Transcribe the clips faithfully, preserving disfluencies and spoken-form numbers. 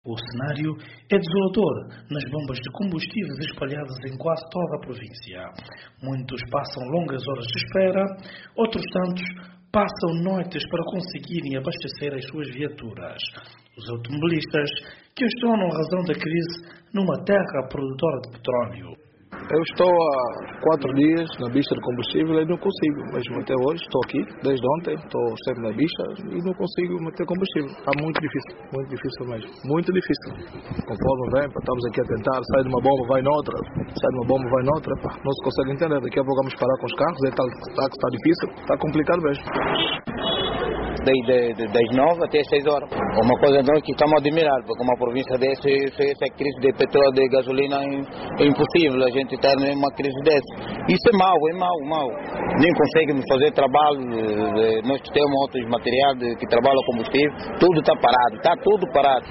O cenário é desolador nas bombas de combustíveis espalhadas em quase toda a província. Muitos passam longas horas de espera, outros tantos passam noites para conseguirem abastecer as suas viaturas. Os automobilistas questionam a razão da crise numa terra produtora de petróleo. Eu estou há quatro dias na bicha de combustível e não consigo, mesmo até hoje, estou aqui, desde ontem, estou sempre na bicha e não consigo meter combustível. Está muito difícil, muito difícil mesmo, muito difícil. Conforme vem, estamos aqui a tentar, sai de uma bomba, vai noutra, sai de uma bomba, vai noutra, pá, não se consegue entender. Daqui a pouco vamos parar com os carros, é tal que está, está difícil, está complicado mesmo. Desde das nove até as seis horas. Uma coisa nós que estamos a admirar, porque uma província dessa, essa crise de petróleo, de gasolina é impossível a gente estar numa crise dessa. Isso é mau, é mau, mau. Nem conseguimos fazer trabalho, nós temos outros materiais que trabalham combustível, tudo está parado, está tudo parado.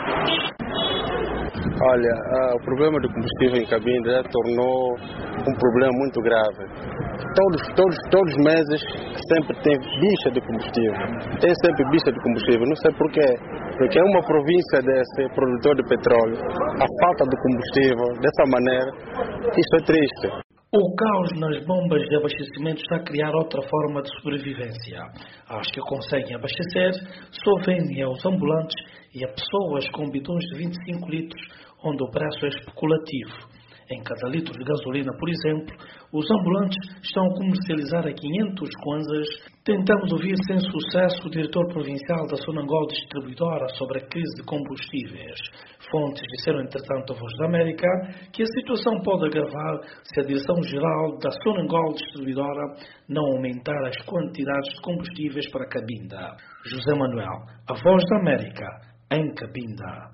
Olha, ah, o problema do combustível em cabine já tornou um problema muito grave. Todos, todos, todos os meses sempre tem bicha de combustível. Tem sempre bicha de combustível. Não sei porquê. Porque é uma província desse produtor de petróleo. A falta de combustível, dessa maneira, isso é triste. O caos nas bombas de abastecimento está a criar outra forma de sobrevivência. As que conseguem abastecer só vendem aos ambulantes e a pessoas com bidões de vinte e cinco litros, onde o preço é especulativo. Em cada litro de gasolina, por exemplo, os ambulantes estão a comercializar a quinhentos kwanzas. Tentamos ouvir sem sucesso o diretor provincial da Sonangol Distribuidora sobre a crise de combustíveis. Fontes disseram, entretanto, à Voz da América que a situação pode agravar se a Direção-Geral da Sonangol Distribuidora não aumentar as quantidades de combustíveis para Cabinda. José Manuel, a Voz da América, em Cabinda.